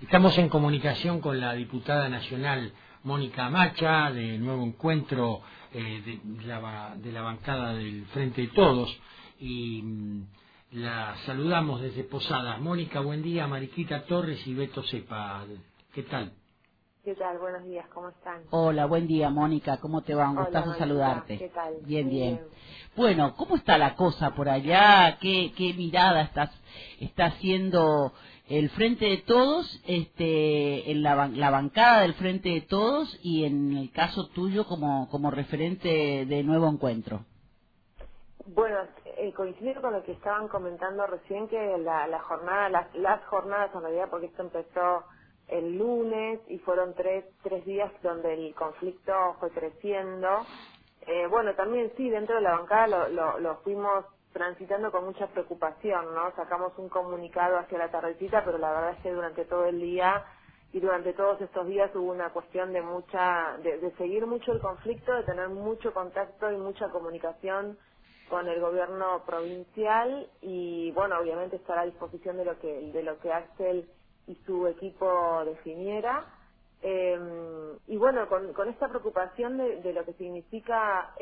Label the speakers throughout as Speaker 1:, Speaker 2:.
Speaker 1: Estamos en comunicación con la diputada nacional Mónica Macha, de Nuevo Encuentro, de la bancada del Frente de Todos, y la saludamos desde Posadas. Mónica, buen día. Mariquita Torres y Beto Cepa, ¿qué tal?
Speaker 2: ¿Qué tal? Buenos días, ¿cómo están?
Speaker 3: Hola, buen día, Mónica, ¿cómo te va? Un
Speaker 2: Hola,
Speaker 3: gustazo
Speaker 2: Mariquita,
Speaker 3: saludarte.
Speaker 2: ¿qué tal?
Speaker 3: Bien,
Speaker 2: Muy
Speaker 3: bien.
Speaker 2: bien.
Speaker 3: Bueno, ¿cómo está la cosa por allá? ¿Qué mirada está haciendo el Frente de Todos, en la bancada del Frente de Todos y en el caso tuyo como referente de Nuevo Encuentro?
Speaker 2: Bueno, coincido con lo que estaban comentando recién, que la jornada, las jornadas en realidad, porque esto empezó el lunes y fueron tres días donde el conflicto fue creciendo. Bueno, también sí, dentro de la bancada lo fuimos transitando con mucha preocupación, ¿no? Sacamos un comunicado hacia la tardecita, pero la verdad es que durante todo el día y durante todos estos días hubo una cuestión de seguir mucho el conflicto, de tener mucho contacto y mucha comunicación con el gobierno provincial y, bueno, obviamente estar a disposición de lo que Axel y su equipo definiera. Y bueno, con esta preocupación de lo que significa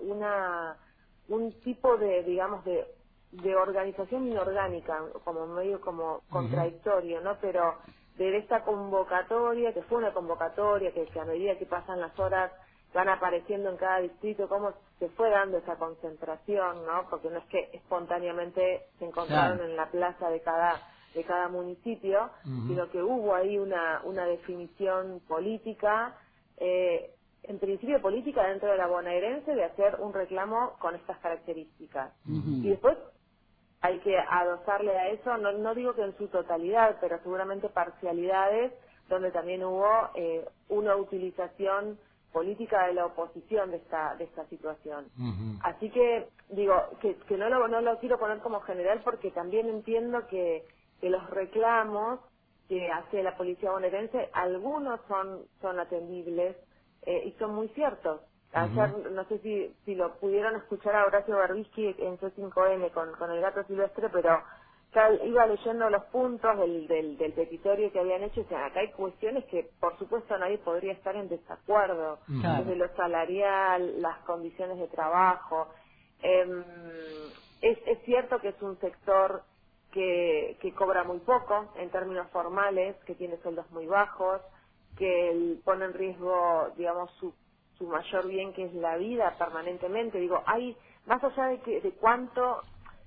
Speaker 2: un tipo de, digamos, de organización inorgánica, como medio como contradictorio, ¿no? Pero de esta convocatoria, que fue una convocatoria que a medida que pasan las horas van apareciendo en cada distrito, cómo se fue dando esa concentración, ¿no? Porque no es que espontáneamente se encontraron
Speaker 3: Claro.
Speaker 2: en la plaza de cada municipio, sino que hubo ahí una definición política, en principio política dentro de la bonaerense, de hacer un reclamo con estas características. Y después hay que adosarle a eso, no digo que en su totalidad, pero seguramente parcialidades, donde también hubo una utilización política de la oposición de esta situación. Así que digo que no lo quiero poner como general, porque también entiendo que los reclamos que hace la policía bonaerense, algunos son atendibles y son muy ciertos. Ayer, no sé si lo pudieron escuchar a Horacio Berbisky en C5N con el gato silvestre, pero ya iba leyendo los puntos del petitorio que habían hecho, y decían, acá hay cuestiones que por supuesto nadie podría estar en desacuerdo, desde lo salarial, las condiciones de trabajo. Es cierto que es un sector que cobra muy poco en términos formales, que tiene sueldos muy bajos, que pone en riesgo, digamos, su mayor bien, que es la vida, permanentemente. Digo, hay, más allá de cuánto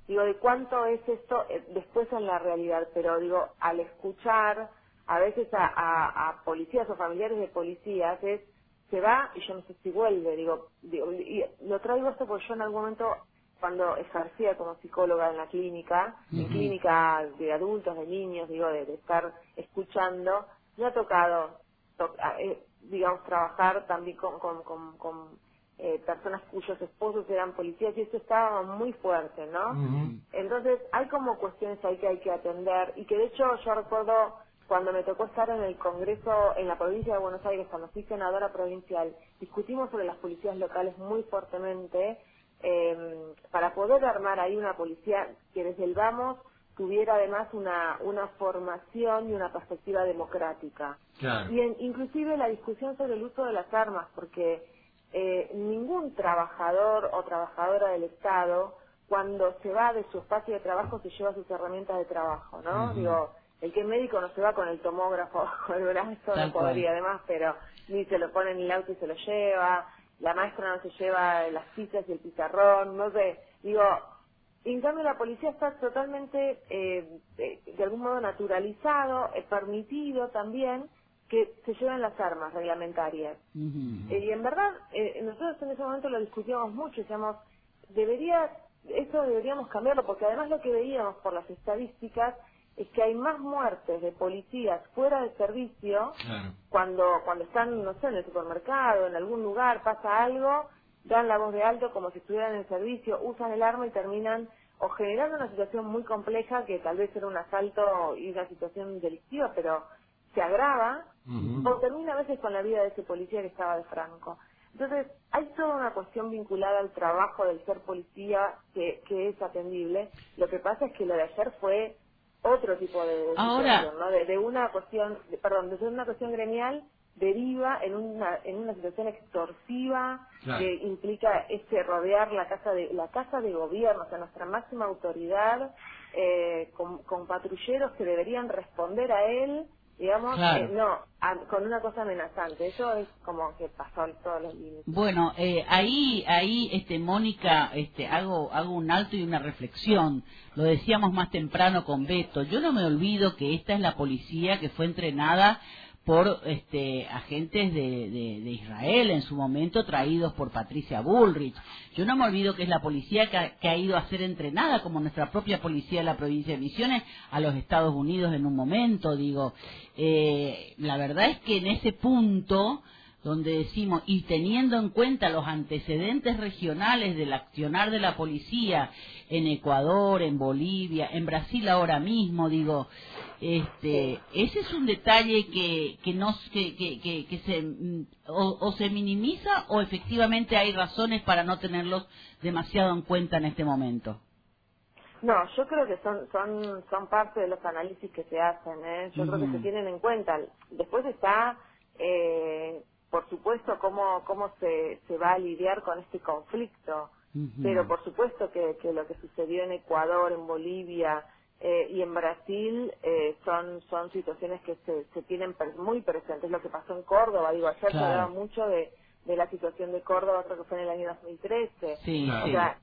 Speaker 2: es esto después en la realidad, pero digo, al escuchar a veces a policías o familiares de policías, se va y yo no sé si vuelve. Digo, y lo traigo esto porque yo en algún momento, cuando ejercía como psicóloga en la clínica, en clínica de adultos, de niños, digo, de estar escuchando, me ha tocado, digamos, trabajar también con personas cuyos esposos eran policías, y eso estaba muy fuerte, ¿no? Entonces hay como cuestiones ahí que hay que atender, y que de hecho yo recuerdo cuando me tocó estar en el Congreso en la provincia de Buenos Aires, cuando fui senadora provincial, discutimos sobre las policías locales muy fuertemente, para poder armar ahí una policía que desde el vamos tuviera además una formación y una perspectiva democrática.
Speaker 1: Claro.
Speaker 2: Y inclusive la discusión sobre el uso de las armas, porque ningún trabajador o trabajadora del Estado, cuando se va de su espacio de trabajo, se lleva sus herramientas de trabajo, ¿no? Digo, el que es médico no se va con el tomógrafo bajo el brazo,
Speaker 3: Tal
Speaker 2: no podría
Speaker 3: cual.
Speaker 2: además, pero ni se lo pone en el auto y se lo lleva, la maestra no se lleva las fichas y el pizarrón, no sé, digo, en cambio la policía está totalmente, de algún modo naturalizado, permitido también, que se lleven las armas reglamentarias. Y en verdad, nosotros en ese momento lo discutíamos mucho, decíamos, eso deberíamos cambiarlo, porque además lo que veíamos por las estadísticas es que hay más muertes de policías fuera de servicio, cuando están, no sé, en el supermercado, en algún lugar, pasa algo, dan la voz de alto como si estuvieran en servicio, usan el arma y terminan o generando una situación muy compleja, que tal vez era un asalto y una situación delictiva, pero se agrava, o termina a veces con la vida de ese policía que estaba de franco. Entonces, hay toda una cuestión vinculada al trabajo del ser policía que es atendible. Lo que pasa es que lo de ayer fue otro tipo de
Speaker 3: Ahora,
Speaker 2: situación, ¿no? De una cuestión, de una cuestión gremial deriva en una situación extorsiva que implica rodear la casa de gobierno, o sea, nuestra máxima autoridad, con patrulleros que deberían responder a él, digamos, con una cosa amenazante. Eso es como que pasó todos los límites.
Speaker 3: Bueno, ahí, Mónica, hago un alto y una reflexión. Lo decíamos más temprano con Beto. Yo no me olvido que esta es la policía que fue entrenada por agentes de Israel en su momento, traídos por Patricia Bullrich. Yo no me olvido que es la policía que ha ido a ser entrenada, como nuestra propia policía de la provincia de Misiones, a los Estados Unidos en un momento. Digo, la verdad es que en ese punto donde decimos, y teniendo en cuenta los antecedentes regionales del accionar de la policía en Ecuador, en Bolivia, en Brasil ahora mismo, digo, ese es un detalle que se minimiza, o efectivamente hay razones para no tenerlos demasiado en cuenta en este momento.
Speaker 2: No, yo creo que son parte de los análisis que se hacen, ¿eh? Yo creo que se tienen en cuenta. Después está, por supuesto, cómo se va a lidiar con este conflicto. Pero por supuesto que lo que sucedió en Ecuador, en Bolivia y en Brasil son situaciones que se tienen muy presentes. Lo que pasó en Córdoba, digo, ayer se hablaba mucho de la situación de Córdoba, creo que fue en el año 2013.
Speaker 3: Sí,
Speaker 2: o sea,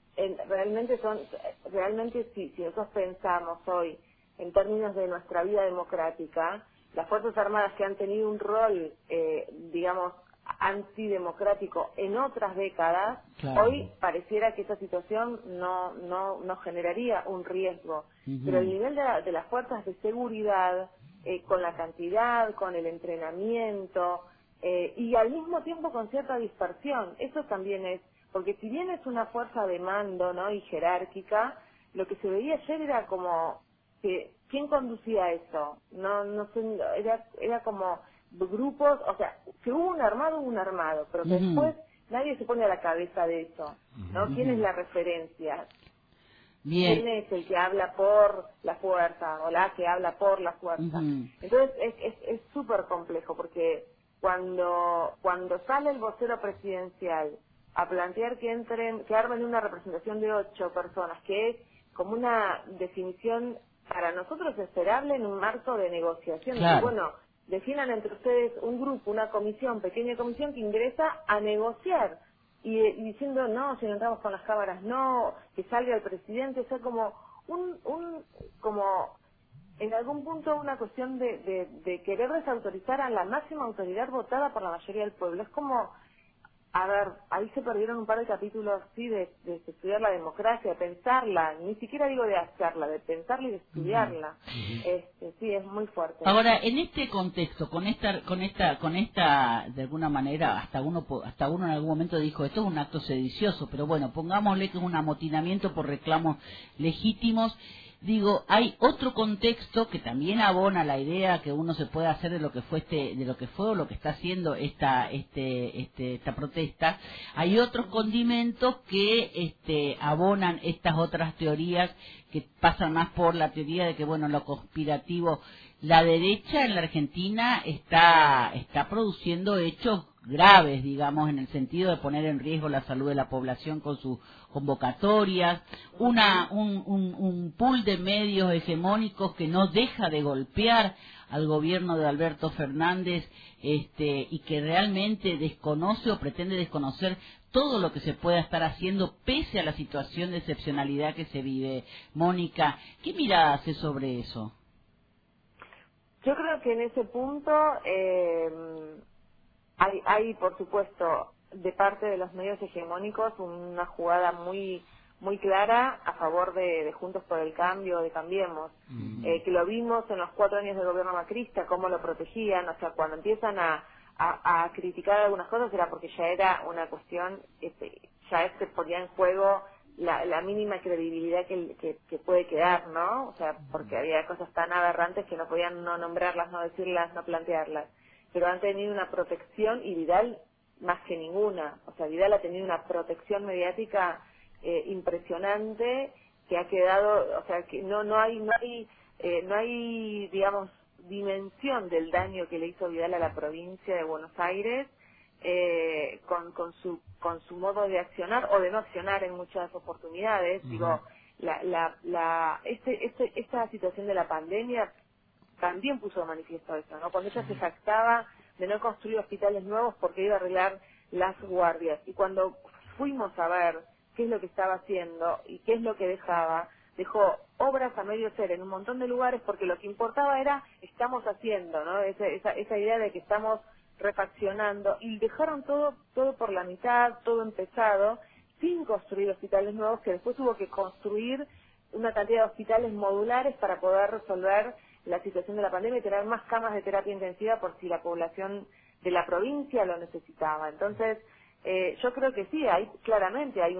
Speaker 2: realmente si nosotros pensamos hoy en términos de nuestra vida democrática, las Fuerzas Armadas que han tenido un rol, digamos, antidemocrático en otras décadas, hoy pareciera que esa situación no generaría un riesgo. Pero el nivel de las fuerzas de seguridad, con la cantidad, con el entrenamiento, y al mismo tiempo con cierta dispersión, eso también es, porque si bien es una fuerza de mando, ¿no?, y jerárquica, lo que se veía ayer era como que ¿quién conducía eso? No sé, era como grupos, o sea, que hubo un armado, pero que después nadie se pone a la cabeza de eso, ¿no? ¿Quién es la referencia?
Speaker 3: Bien.
Speaker 2: ¿Quién es el que habla por la fuerza o la que habla por la fuerza? Entonces es súper complejo, porque cuando sale el vocero presidencial a plantear que armen una representación de 8 personas, que es como una definición para nosotros esperable en un marco de negociación. Y bueno, definan entre ustedes un grupo, una comisión, pequeña comisión que ingresa a negociar y diciendo no, si no entramos con las cámaras, no, que salga el presidente, o sea, como como en algún punto una cuestión de querer desautorizar a la máxima autoridad votada por la mayoría del pueblo. Es como, a ver, ahí se perdieron un par de capítulos, sí, de estudiar la democracia, de pensarla, ni siquiera digo de hacerla, de pensarla y de estudiarla. Sí, es muy fuerte.
Speaker 3: Ahora, en este contexto, con esta, de alguna manera, hasta uno en algún momento dijo, esto es un acto sedicioso, pero bueno, pongámosle que es un amotinamiento por reclamos legítimos. Digo, hay otro contexto que también abona la idea que uno se puede hacer de lo que fue o lo que está haciendo esta protesta. Hay otros condimentos que abonan estas otras teorías que pasan más por la teoría de que, bueno, lo conspirativo. La derecha en la Argentina está produciendo hechos graves, digamos, en el sentido de poner en riesgo la salud de la población con sus convocatorias, un pool de medios hegemónicos que no deja de golpear al gobierno de Alberto Fernández, y que realmente desconoce o pretende desconocer todo lo que se pueda estar haciendo pese a la situación de excepcionalidad que se vive. Mónica, ¿qué mirada hace sobre eso?
Speaker 2: Yo creo que en ese punto hay, por supuesto, de parte de los medios hegemónicos una jugada muy clara a favor de Juntos por el Cambio, de Cambiemos, que lo vimos en los 4 años del gobierno macrista, cómo lo protegían. O sea, cuando empiezan a criticar algunas cosas era porque ya era una cuestión, ya se ponía en juego la mínima credibilidad que puede quedar, ¿no? O sea, porque había cosas tan aberrantes que no podían no nombrarlas, no decirlas, no plantearlas. Pero han tenido una protección, y Vidal más que ninguna. O sea, Vidal ha tenido una protección mediática impresionante, que ha quedado, o sea, que no hay no hay, digamos, dimensión del daño que le hizo Vidal a la provincia de Buenos Aires con su modo de accionar o de no accionar en muchas oportunidades. Digo, esta situación de la pandemia también puso de manifiesto eso, ¿no? Cuando ella se jactaba de no construir hospitales nuevos porque iba a arreglar las guardias, y cuando fuimos a ver qué es lo que estaba haciendo y qué es lo que dejó obras a medio hacer en un montón de lugares, porque lo que importaba era estamos haciendo, ¿no? Esa idea de que estamos refaccionando, y dejaron todo por la mitad, todo empezado, sin construir hospitales nuevos, que después hubo que construir una cantidad de hospitales modulares para poder resolver la situación de la pandemia y tener más camas de terapia intensiva por si la población de la provincia lo necesitaba. Entonces, yo creo que sí, claramente hay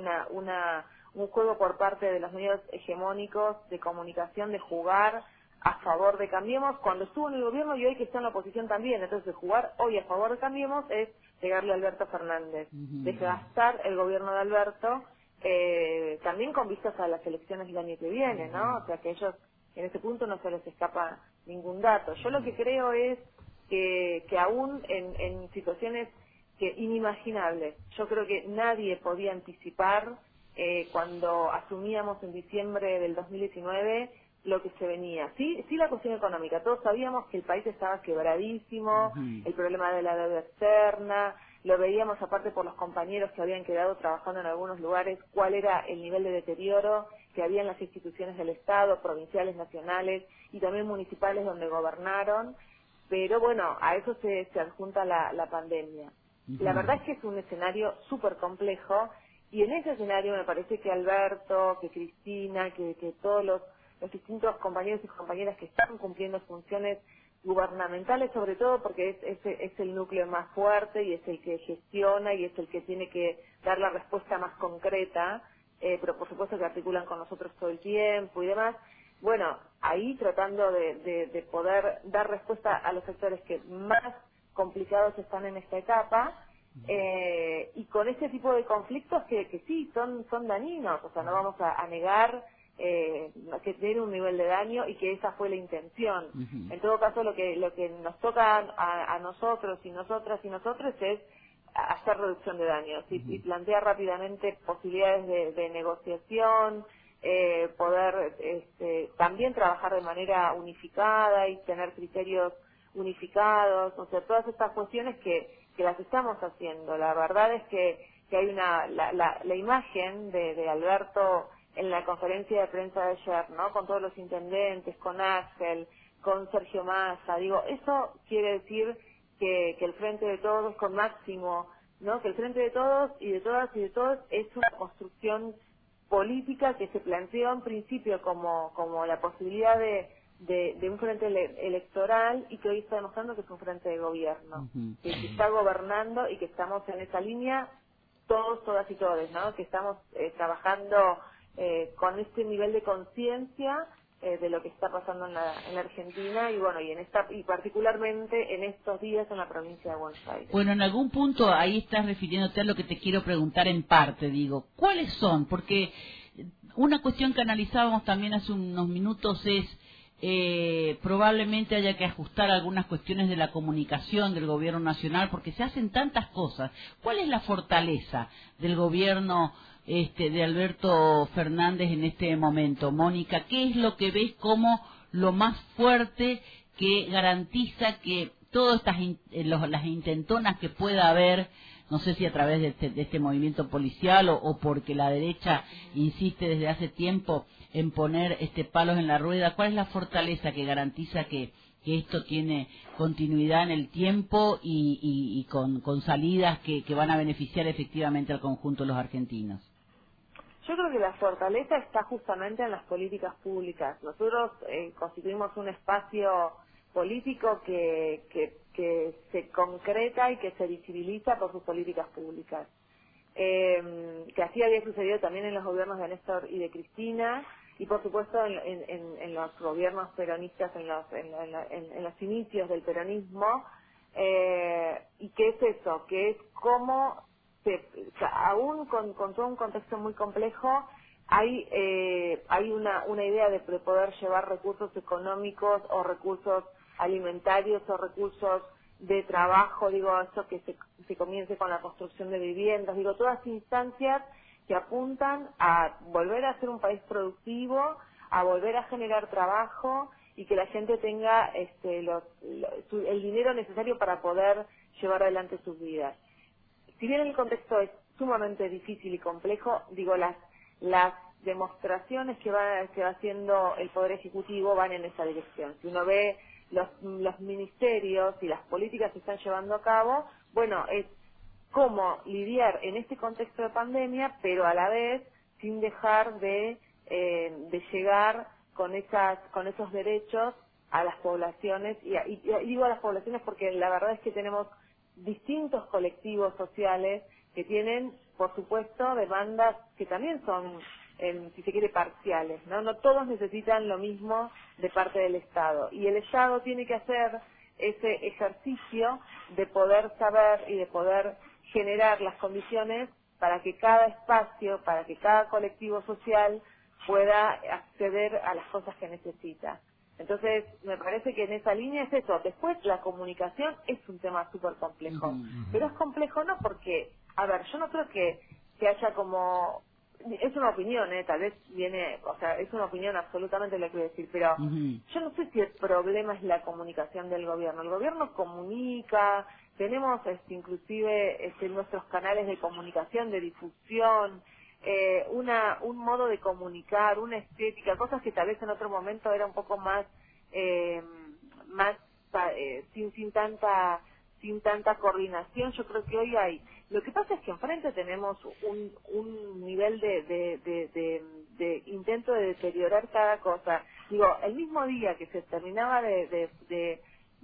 Speaker 2: un juego por parte de los medios hegemónicos de comunicación de jugar a favor de Cambiemos cuando estuvo en el gobierno y hoy que está en la oposición también. Entonces, jugar hoy a favor de Cambiemos es pegarle a Alberto Fernández, desgastar el gobierno de Alberto, también con vistas a las elecciones del año que viene, ¿no? O sea, que ellos en ese punto no se les escapa ningún dato. Yo lo que creo es que aún en situaciones inimaginables, yo creo que nadie podía anticipar cuando asumíamos en diciembre del 2019 lo que se venía. Sí, la cuestión económica. Todos sabíamos que el país estaba quebradísimo, el problema de la deuda externa, lo veíamos aparte por los compañeros que habían quedado trabajando en algunos lugares, cuál era el nivel de deterioro que había en las instituciones del Estado, provinciales, nacionales y también municipales donde gobernaron. Pero bueno, a eso se adjunta la pandemia. La verdad es que es un escenario súper complejo, y en ese escenario me parece que Alberto, que Cristina, que todos los distintos compañeros y compañeras que están cumpliendo funciones gubernamentales, sobre todo porque es el núcleo más fuerte y es el que gestiona y es el que tiene que dar la respuesta más concreta, pero por supuesto que articulan con nosotros todo el tiempo y demás. Bueno, ahí tratando de poder dar respuesta a los sectores que más complicados están en esta etapa, y con este tipo de conflictos que sí son dañinos, o sea, no vamos a negar que tiene un nivel de daño y que esa fue la intención. En todo caso, lo que nos toca a nosotros y nosotras y nosotros es hacer reducción de daños y plantear rápidamente posibilidades de negociación, poder también trabajar de manera unificada y tener criterios unificados, o sea, todas estas cuestiones que las estamos haciendo. La verdad es que hay la imagen de Alberto en la conferencia de prensa de ayer, ¿no? Con todos los intendentes, con Ángel, con Sergio Massa, digo, eso quiere decir que el Frente de Todos, con Máximo, ¿no? Que el Frente de Todos y de todas y de todos es una construcción política que se planteó en principio como la posibilidad de un frente electoral, y que hoy está demostrando que es un frente de gobierno, que está gobernando y que estamos en esa línea todos, todas y todos, ¿no? Que estamos trabajando con este nivel de conciencia de lo que está pasando en la Argentina y bueno, y particularmente en estos días en la provincia de Buenos Aires.
Speaker 3: Bueno, en algún punto ahí estás refiriéndote a lo que te quiero preguntar en parte, digo, ¿cuáles son? Porque una cuestión que analizábamos también hace unos minutos es probablemente haya que ajustar algunas cuestiones de la comunicación del gobierno nacional, porque se hacen tantas cosas. ¿Cuál es la fortaleza del gobierno de Alberto Fernández en este momento, Mónica? ¿Qué es lo que ves como lo más fuerte que garantiza que todas las intentonas que pueda haber, no sé si a través de este movimiento policial o porque la derecha insiste desde hace tiempo en poner palos en la rueda, cuál es la fortaleza que garantiza que esto tiene continuidad en el tiempo y con salidas que van a beneficiar efectivamente al conjunto de los argentinos?
Speaker 2: Yo creo que la fortaleza está justamente en las políticas públicas. Nosotros constituimos un espacio político que se concreta y que se visibiliza por sus políticas públas. Que así había sucedido también en los gobiernos de Néstor y de Cristina, y por supuesto en los gobiernos peronistas, en los inicios del peronismo. ¿Y qué es eso? Que es cómo aún con todo un contexto muy complejo, hay una idea de poder llevar recursos económicos o recursos alimentarios o recursos de trabajo, digo, esto que se comience con la construcción de viviendas, digo, todas instancias que apuntan a volver a ser un país productivo, a volver a generar trabajo y que la gente tenga el dinero necesario para poder llevar adelante sus vidas. Si bien el contexto es sumamente difícil y complejo, digo, las demostraciones que va haciendo el Poder Ejecutivo van en esa dirección. Si uno ve los ministerios y las políticas que están llevando a cabo, bueno, es cómo lidiar en este contexto de pandemia, pero a la vez sin dejar de llegar con esos derechos a las poblaciones, y digo a las poblaciones porque la verdad es que tenemos distintos colectivos sociales que tienen, por supuesto, demandas que también son, si se quiere, parciales, ¿no? No todos necesitan lo mismo de parte del Estado. Y el Estado tiene que hacer ese ejercicio de poder saber y de poder generar las condiciones para que cada espacio, para que cada colectivo social pueda acceder a las cosas que necesita. Entonces, me parece que en esa línea es eso. Después, la comunicación es un tema súper complejo. Pero es complejo no porque, a ver, yo no creo que haya como... Es una opinión, tal vez viene... O sea, es una opinión absolutamente lo que voy a decir, pero yo no sé si el problema es la comunicación del gobierno. El gobierno comunica, tenemos inclusive nuestros canales de comunicación, de difusión... un modo de comunicar, una estética, cosas que tal vez en otro momento era un poco más sin tanta coordinación. Yo creo que hoy hay. Lo que pasa es que enfrente tenemos un nivel de intento de deteriorar cada cosa. Digo, el mismo día que se terminaba de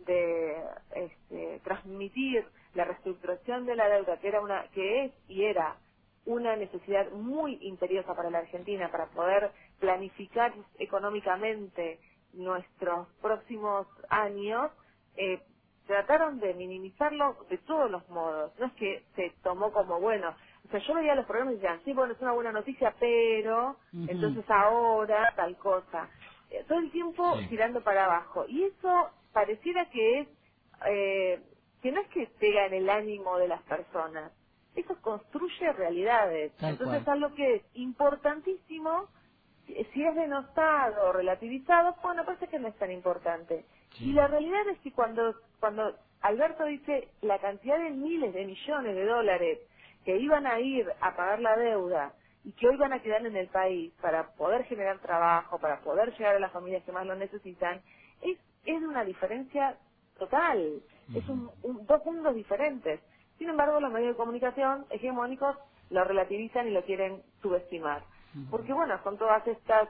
Speaker 2: transmitir la reestructuración de la deuda, que era una necesidad muy imperiosa para la Argentina para poder planificar económicamente nuestros próximos años, trataron de minimizarlo de todos los modos. No es que se tomó como bueno. O sea, yo veía los programas y decían, sí, bueno, es una buena noticia, pero entonces ahora tal cosa. Todo el tiempo tirando para abajo. Y eso pareciera que no es que pega en el ánimo de las personas. Eso construye realidades. Entonces, algo que es importantísimo, si es denostado o relativizado, bueno, parece que no es tan importante. Sí. Y la realidad es que cuando Alberto dice la cantidad de miles de millones de dólares que iban a ir a pagar la deuda y que hoy van a quedar en el país para poder generar trabajo, para poder llegar a las familias que más lo necesitan, es de una diferencia total. Es dos mundos diferentes. Sin embargo, los medios de comunicación hegemónicos lo relativizan y lo quieren subestimar. Porque, bueno, son todas estas,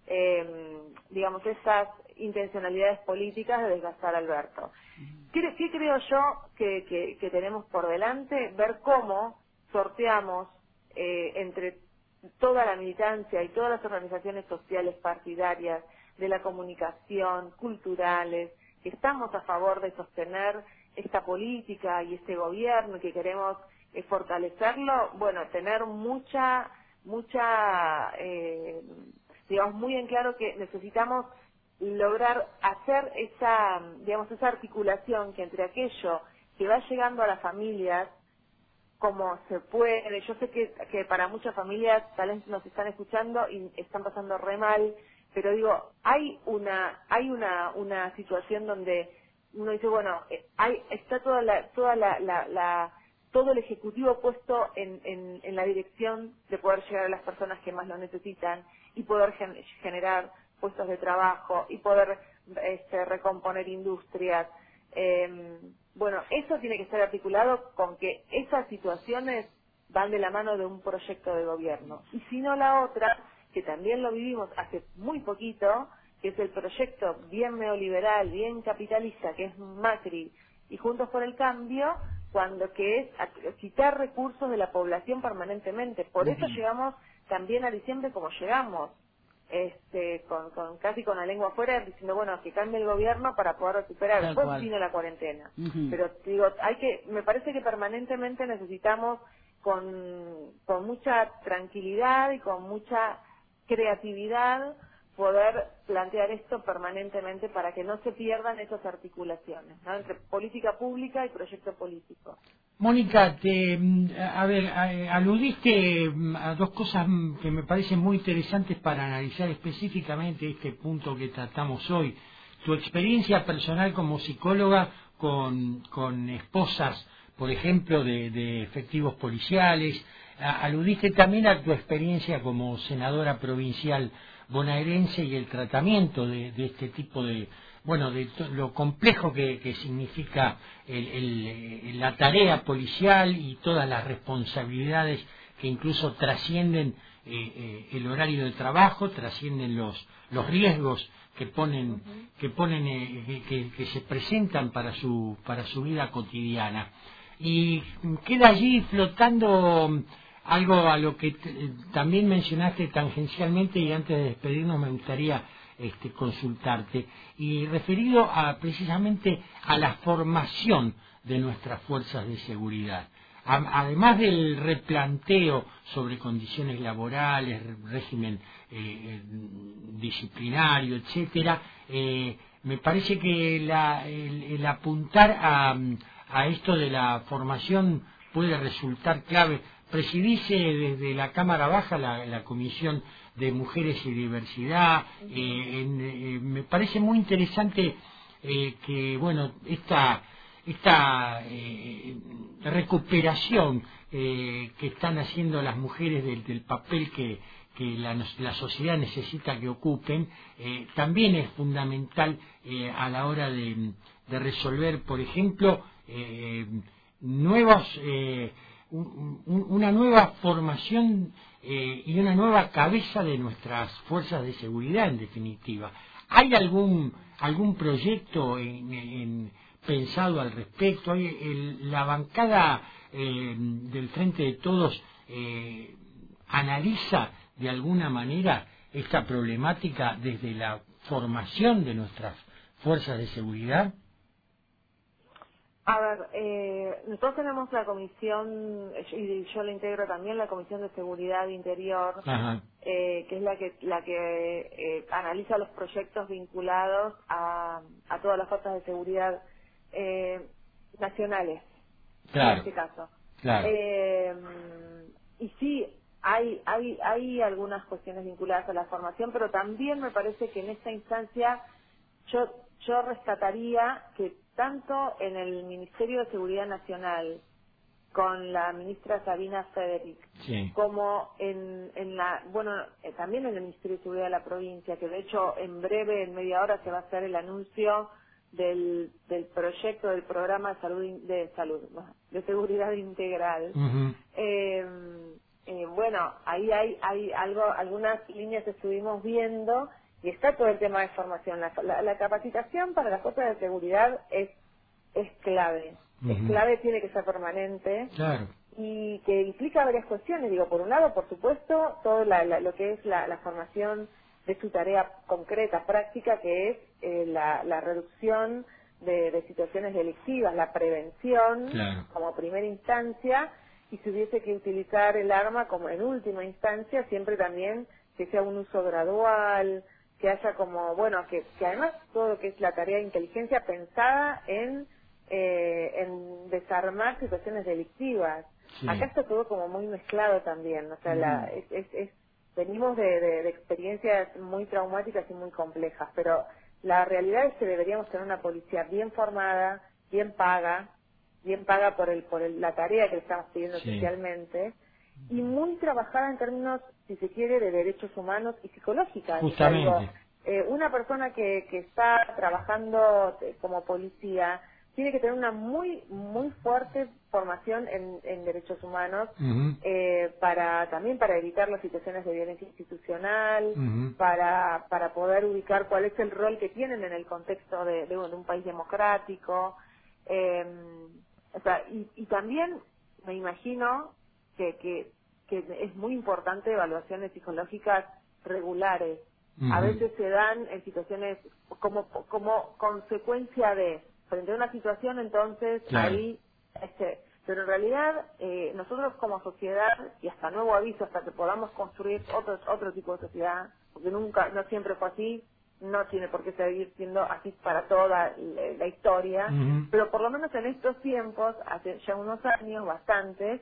Speaker 2: estas intencionalidades políticas de desgastar a Alberto. ¿Qué creo yo que tenemos por delante? Ver cómo sorteamos entre toda la militancia y todas las organizaciones sociales partidarias de la comunicación, culturales, que estamos a favor de sostener esta política y este gobierno y que queremos fortalecerlo, bueno, tener digamos, muy en claro que necesitamos lograr hacer esa articulación que entre aquello que va llegando a las familias, como se puede. Yo sé que para muchas familias tal vez nos están escuchando y están pasando re mal, pero digo, hay una situación donde uno dice, bueno, está todo el ejecutivo puesto en la dirección de poder llegar a las personas que más lo necesitan y poder generar puestos de trabajo y poder recomponer industrias. Bueno, eso tiene que estar articulado con que esas situaciones van de la mano de un proyecto de gobierno. Y si no, la otra, que también lo vivimos hace muy poquito, que es el proyecto bien neoliberal, bien capitalista, que es Macri y Juntos por el Cambio, que es quitar recursos de la población permanentemente. Por eso llegamos también a diciembre como llegamos, casi con la lengua afuera, diciendo, bueno, que cambie el gobierno para poder recuperar. Después vino la cuarentena. Pero digo, me parece que permanentemente necesitamos con mucha tranquilidad y con mucha creatividad poder plantear esto permanentemente para que no se pierdan esas articulaciones, ¿no?, entre política pública y proyecto político.
Speaker 1: Mónica, aludiste a dos cosas que me parecen muy interesantes para analizar específicamente este punto que tratamos hoy. Tu experiencia personal como psicóloga con esposas, por ejemplo, de efectivos policiales. Aludiste también a tu experiencia como senadora provincial bonaerense y el tratamiento de este tipo de, lo complejo que significa la tarea policial y todas las responsabilidades que incluso trascienden el horario de trabajo, trascienden los riesgos que se presentan para su vida cotidiana. Y queda allí flotando algo a lo que también mencionaste tangencialmente, y antes de despedirnos me gustaría consultarte, y referido precisamente a la formación de nuestras fuerzas de seguridad. Además del replanteo sobre condiciones laborales, régimen disciplinario, etcétera, me parece que el apuntar a esto de la formación puede resultar clave. Presidís desde la Cámara Baja la Comisión de Mujeres y Diversidad. Me parece muy interesante que esta recuperación que están haciendo las mujeres del papel que la sociedad necesita que ocupen, también es fundamental a la hora de resolver, por ejemplo, una nueva formación y una nueva cabeza de nuestras fuerzas de seguridad, en definitiva. ¿Hay algún proyecto pensado al respecto? La bancada del Frente de Todos analiza de alguna manera esta problemática desde la formación de nuestras fuerzas de seguridad.
Speaker 2: A ver, nosotros tenemos la comisión, y yo la integro también, la Comisión de Seguridad Interior, que es la que analiza los proyectos vinculados a todas las fuerzas de seguridad nacionales, claro, en este caso. Claro. Y sí, hay algunas cuestiones vinculadas a la formación, pero también me parece que en esta instancia yo rescataría que tanto en el Ministerio de Seguridad Nacional, con la ministra Sabina Federic, sí, como también en el Ministerio de Seguridad de la provincia, que de hecho en breve, en media hora, se va a hacer el anuncio del proyecto, del programa de seguridad integral. Ahí hay algunas líneas que estuvimos viendo. Y está todo el tema de formación. La capacitación para las fuerzas de seguridad es clave. Es clave, tiene que ser permanente. Claro. Y que implica varias cuestiones. Digo, por un lado, por supuesto, todo lo que es la formación de su tarea concreta, práctica, que es la reducción de situaciones delictivas, la prevención, claro, como primera instancia, y si hubiese que utilizar el arma como en última instancia, siempre también que sea un uso gradual, que haya que además todo lo que es la tarea de inteligencia pensada en desarmar situaciones delictivas. Sí. Acá está todo como muy mezclado también, o sea, venimos de experiencias muy traumáticas y muy complejas, pero la realidad es que deberíamos tener una policía bien formada, bien paga por la tarea que le estamos pidiendo, sí, especialmente, y muy trabajada en términos, si se quiere, de derechos humanos y psicológicas.
Speaker 1: Justamente.
Speaker 2: Una persona que está trabajando como policía tiene que tener una muy fuerte formación en derechos humanos, también para evitar las situaciones de violencia institucional, para poder ubicar cuál es el rol que tienen en el contexto de un país democrático. Y también me imagino que es muy importante evaluaciones psicológicas regulares. A veces se dan en situaciones como consecuencia de frente a una situación, entonces claro, ahí Pero en realidad nosotros como sociedad, y hasta nuevo aviso, hasta que podamos construir otro tipo de sociedad, porque no siempre fue así, no tiene por qué seguir siendo así para toda la historia, pero por lo menos en estos tiempos, hace ya unos años, bastantes,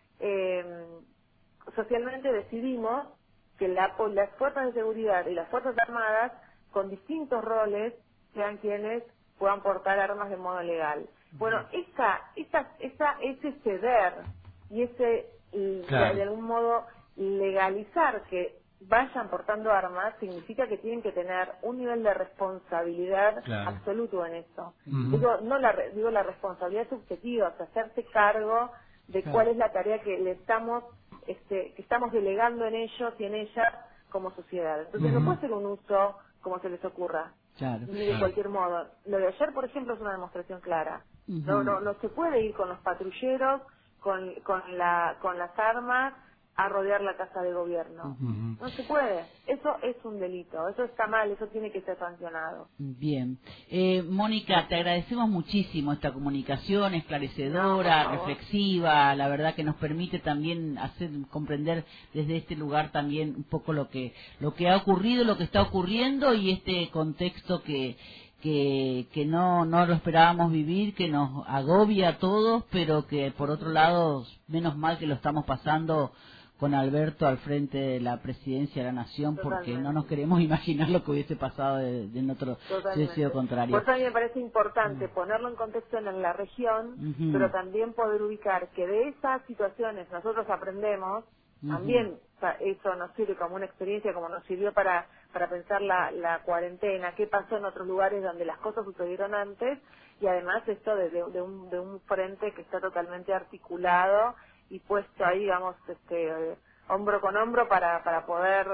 Speaker 2: socialmente decidimos que las fuerzas de seguridad y las fuerzas armadas, con distintos roles, sean quienes puedan portar armas de modo legal. Bueno, ese ceder y de algún modo legalizar que vayan portando armas significa que tienen que tener un nivel de responsabilidad absoluto en eso. Digo, digo la responsabilidad subjetiva, o sea, hacerse cargo de cuál es la tarea que estamos delegando en ellos y en ellas como sociedad. Entonces no puede ser un uso como se les ocurra. Ni de cualquier modo. Lo de ayer, por ejemplo, es una demostración clara. No se puede ir con los patrulleros, con las armas, a rodear la casa de gobierno. No se puede. Eso es un delito. Eso está mal. Eso tiene que ser sancionado.
Speaker 3: Bien. Mónica, te agradecemos muchísimo esta comunicación esclarecedora, reflexiva. La verdad que nos permite también hacer comprender desde este lugar también un poco lo que ha ocurrido, lo que está ocurriendo y este contexto que no lo esperábamos vivir, que nos agobia a todos, pero que por otro lado, menos mal que lo estamos pasando con Alberto al frente de la presidencia de la Nación, porque no nos queremos imaginar lo que hubiese pasado en otro sentido contrario.
Speaker 2: Por eso a mí me parece importante ponerlo en contexto en la región, pero también poder ubicar que de esas situaciones nosotros aprendemos, también eso nos sirve como una experiencia, como nos sirvió para pensar la cuarentena, qué pasó en otros lugares donde las cosas sucedieron antes, y además esto de un frente que está totalmente articulado y puesto ahí, digamos, hombro con hombro para poder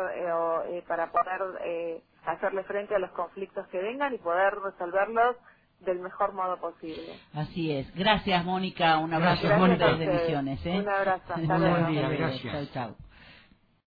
Speaker 2: hacerle frente a los conflictos que vengan y poder resolverlos del mejor modo posible.
Speaker 3: Así es. Gracias, Mónica. Un abrazo.
Speaker 1: Gracias, Mónica.
Speaker 3: Desde Misiones.
Speaker 2: Un abrazo. Hasta luego.
Speaker 1: Buen día. Gracias.
Speaker 3: Chau, chau.